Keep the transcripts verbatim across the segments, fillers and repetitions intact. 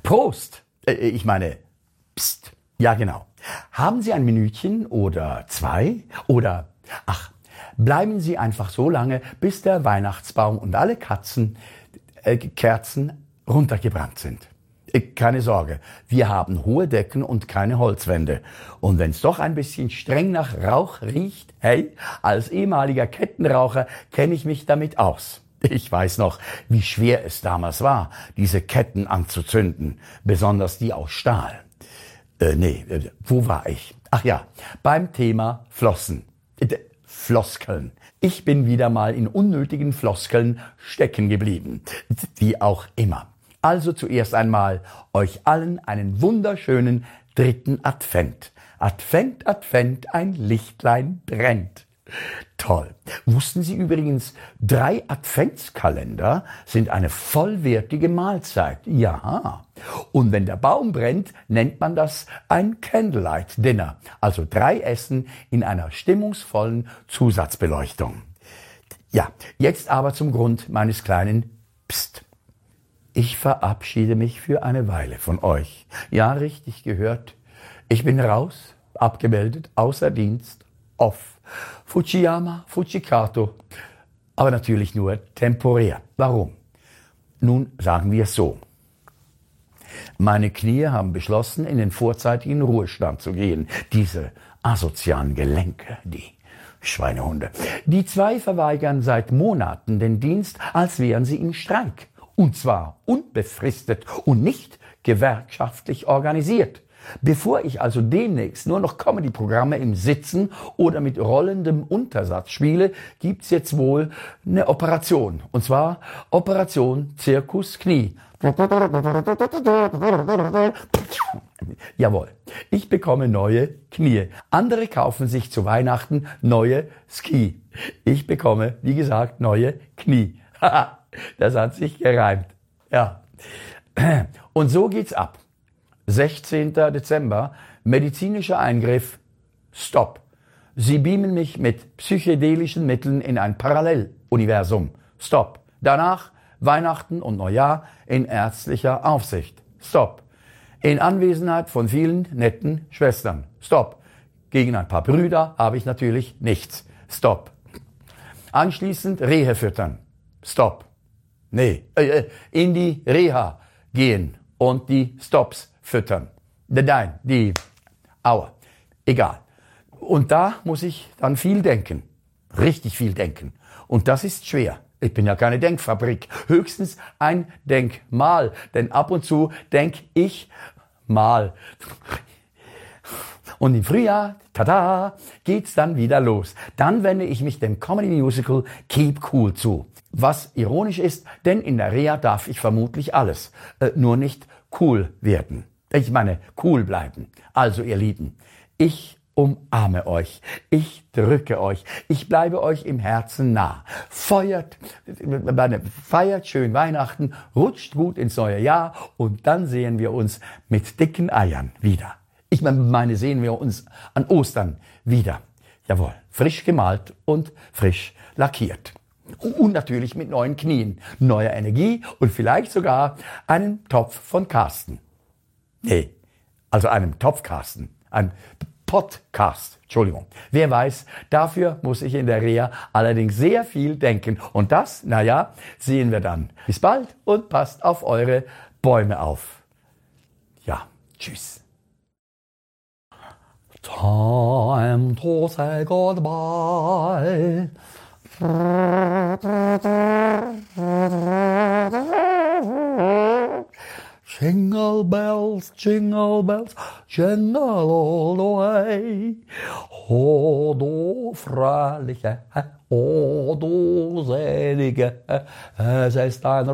Prost! Äh, ich meine, pst. Ja, genau. Haben Sie ein Minütchen oder zwei? Oder, ach, bleiben Sie einfach so lange, bis der Weihnachtsbaum und alle Katzen, äh, Kerzen runtergebrannt sind. Äh, keine Sorge, wir haben hohe Decken und keine Holzwände. Und wenn es doch ein bisschen streng nach Rauch riecht, hey, als ehemaliger Kettenraucher kenne ich mich damit aus. Ich weiß noch, wie schwer es damals war, diese Ketten anzuzünden, besonders die aus Stahl. Äh, nee, äh, wo war ich? Ach ja, beim Thema Flossen. Äh, Floskeln. Ich bin wieder mal in unnötigen Floskeln stecken geblieben. Wie auch immer. Also zuerst einmal euch allen einen wunderschönen dritten Advent. Advent, Advent, ein Lichtlein brennt. Toll. Wussten Sie übrigens, drei Adventskalender sind eine vollwertige Mahlzeit. Ja. Und wenn der Baum brennt, nennt man das ein Candlelight Dinner. Also drei Essen in einer stimmungsvollen Zusatzbeleuchtung. Ja, jetzt aber zum Grund meines kleinen Psst. Ich verabschiede mich für eine Weile von euch. Ja, richtig gehört. Ich bin raus, abgemeldet, außer Dienst, off. Fujiyama, Fujikato. Aber natürlich nur temporär. Warum? Nun sagen wir es so. Meine Knie haben beschlossen, in den vorzeitigen Ruhestand zu gehen. Diese asozialen Gelenke, die Schweinehunde. Die zwei verweigern seit Monaten den Dienst, als wären sie im Streik. Und zwar unbefristet und nicht gewerkschaftlich organisiert. Bevor ich also demnächst nur noch Comedy-Programme im Sitzen oder mit rollendem Untersatz spiele, gibt's jetzt wohl eine Operation. Und zwar Operation Zirkus Knie. Jawohl, ich bekomme neue Knie. Andere kaufen sich zu Weihnachten neue Ski. Ich bekomme, wie gesagt, neue Knie. Das hat sich gereimt. Ja. Und so geht's ab. sechzehnten Dezember, medizinischer Eingriff, Stopp. Sie beamen mich mit psychedelischen Mitteln in ein Paralleluniversum, Stopp. Danach Weihnachten und Neujahr in ärztlicher Aufsicht, Stopp. In Anwesenheit von vielen netten Schwestern, Stopp. Gegen ein paar Brüder habe ich natürlich nichts, Stopp. Anschließend Rehe füttern, Stopp. Nee, äh, in die Reha gehen und die Stops füttern. Nein, die, aua, egal. Und da muss ich dann viel denken, richtig viel denken. Und das ist schwer. Ich bin ja keine Denkfabrik, höchstens ein Denkmal, denn ab und zu denk ich mal. Und im Frühjahr, tada, geht's dann wieder los. Dann wende ich mich dem Comedy-Musical Keep Cool zu. Was ironisch ist, denn in der Reha darf ich vermutlich alles, äh, nur nicht cool werden. Ich meine, cool bleiben. Also, ihr Lieben, ich umarme euch, ich drücke euch, ich bleibe euch im Herzen nah. Feuert, feiert schön Weihnachten, rutscht gut ins neue Jahr und dann sehen wir uns mit dicken Eiern wieder. Ich meine, sehen wir uns an Ostern wieder. Jawohl, frisch gemalt und frisch lackiert. Und natürlich mit neuen Knien, neuer Energie und vielleicht sogar einem Topf von Carsten. Nee, also einem Topfkasten, ein Podcast, Entschuldigung. Wer weiß, dafür muss ich in der Reha allerdings sehr viel denken. Und das, naja, sehen wir dann. Bis bald und passt auf eure Bäume auf. Ja, tschüss. Time to say goodbye. Jingle bells, jingle bells, jingle all the way. O du fröhliche, o du selige, es ist ein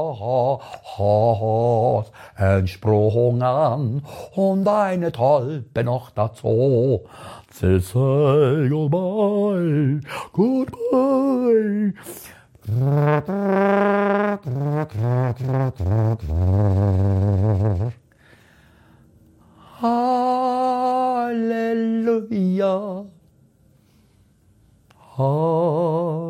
Rot entsprungen und eine Tolpe noch dazu. Say goodbye, goodbye. Halleluja,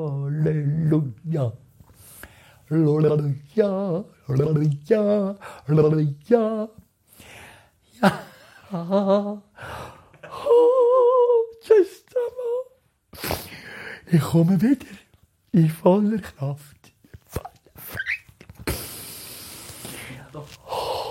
Halleluja, Halleluja, Halleluja, Ja. Ja. Oh, Testament. Ich komme wieder in voller Kraft. Oh.